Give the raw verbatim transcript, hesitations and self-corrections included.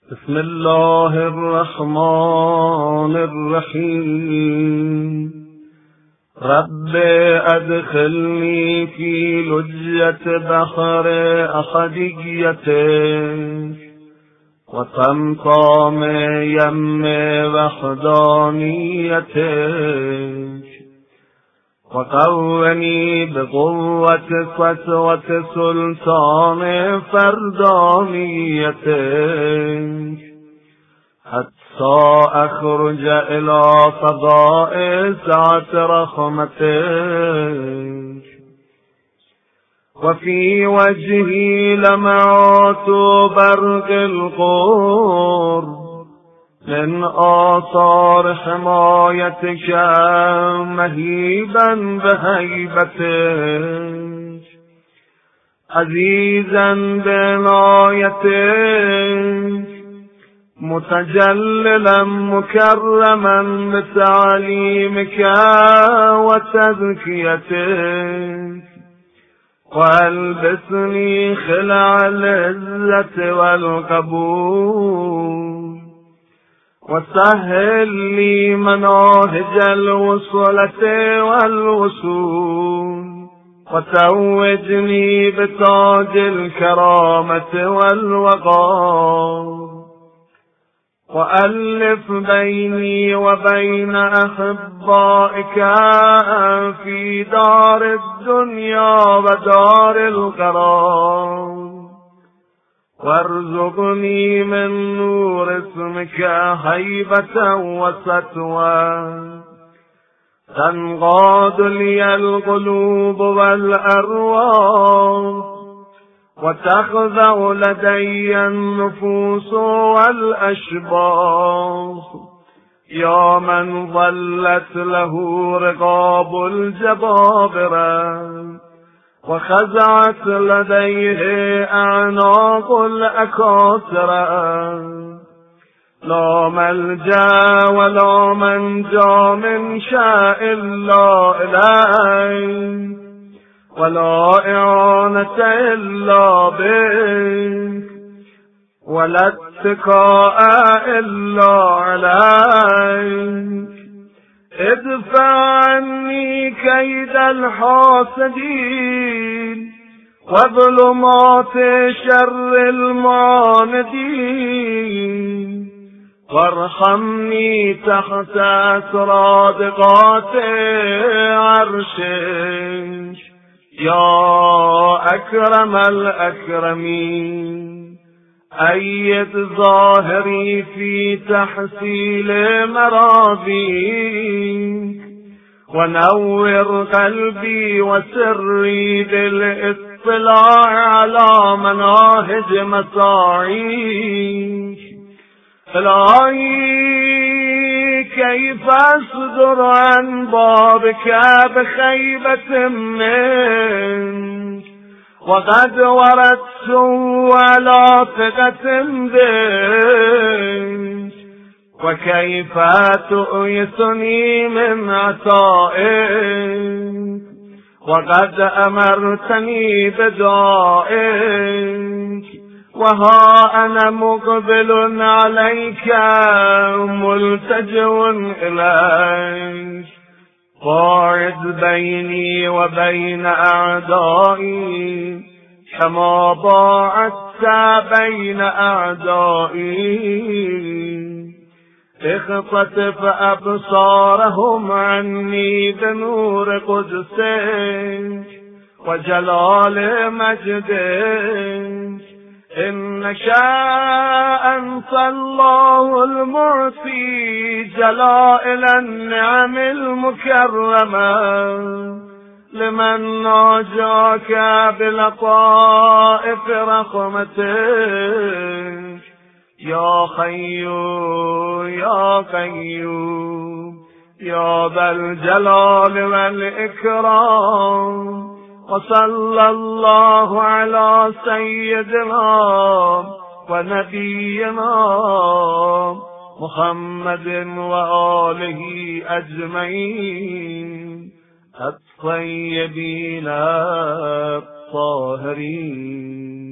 بسم الله الرحمن الرحيم. رب ادخلني في لجة بحر أحديتك وطمطام يم وحدانيتك، وقوني بقوة فتوة سلطان فردانيتك حتى أخرج إلى فضاء سعة رحمتك. وفي وجهي لمعات برق القرب من آثار حمايتك مهيبا بهيبتك، عزيزا بعنايتك، متجللا مكرما بتعليمك وتذكيتك، والبسني خلع العزة والقبول، وسهل لي مناهج الوصلة والوصول، وتوجني بتاج الكرامة والوقار، وألف بيني وبين أحبائك في دار الدنيا ودار القرار، وارزقني من نور اسمك هيبة وسطوى، تنقاد لي القلوب والأرواح، وتخضع لدي النفوس والأشباح، يا من ظلت له رقاب الجبابرة وخزعت لديه أعناق الأكاسرة. لا ملجأ ولا منجا من شاء الله إليك، ولا إعانة إلا بك، ولا اتكاء إلا عليك. ادفع عني كيد الحاسدين وظلمات شر المعاندين، وارحمني تحت سرادقات عرشك يا أكرم الأكرمين. أيد ظاهري في تحصيل مرابيك، ونور قلبي وسري بالاطلاع على مناهج مساعيك. إلهي كيف أصدر عن بابك بخيبة منك، وقد وردت على ثقة بك، وكيف تؤيسني من عطائك، وقد أمرتني بدعائك، وها أنا مقبل عليك ملتجئ إليك. باعد بيني وبين أعدائي كما باعدت بين أعدائي، اختطف أبصارهم عني بنور قدسك وجلال مجدك. إنك أنت الله المعطي جلائل النعم المكرمة، لمن ناجاك بلطائف رحمتك. يا خيو يا قيوم يا ذا الجلال والإكرام. وصلى الله على سيدنا ونبينا محمد وآله أجمعين الطيبين الطاهرين.